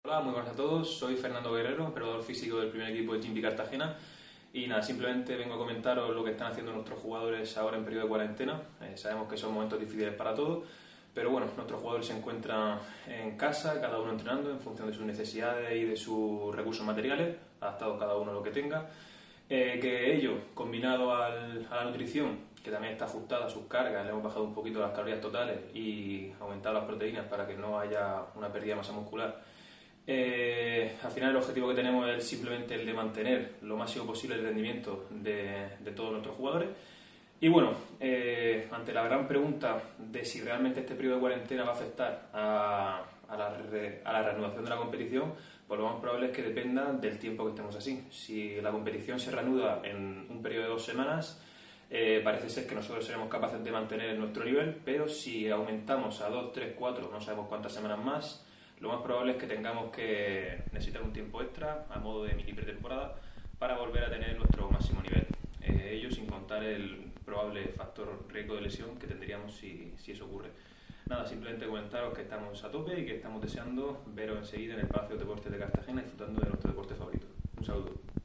Hola, muy buenas a todos. Soy Fernando Guerrero, preparador físico del primer equipo de Gimpi Cartagena. Y nada, simplemente vengo a comentaros lo que están haciendo nuestros jugadores ahora en periodo de cuarentena. Sabemos que son momentos difíciles para todos, pero bueno, nuestros jugadores se encuentran en casa, cada uno entrenando en función de sus necesidades y de sus recursos materiales, adaptado cada uno a lo que tenga. Que ello, combinado a la nutrición, que también está ajustada a sus cargas, le hemos bajado un poquito las calorías totales y aumentado las proteínas para que no haya una pérdida de masa muscular. Al final el objetivo que tenemos es simplemente el de mantener lo máximo posible el rendimiento de todos nuestros jugadores. Y bueno, ante la gran pregunta de si realmente este periodo de cuarentena va a afectar a la reanudación de la competición, pues lo más probable es que dependa del tiempo que estemos así. Si la competición se reanuda en un periodo de 2 semanas, parece ser que nosotros seremos capaces de mantener nuestro nivel, pero si aumentamos a 2, 3, 4, no sabemos cuántas semanas más, lo más probable es que tengamos que necesitar un tiempo extra a modo de mini pretemporada para volver a tener nuestro máximo nivel. Ello sin contar el probable factor riesgo de lesión que tendríamos si eso ocurre. Nada, simplemente comentaros que estamos a tope y que estamos deseando veros enseguida en el Palacio de Deportes de Cartagena disfrutando de nuestro deporte favorito. Un saludo.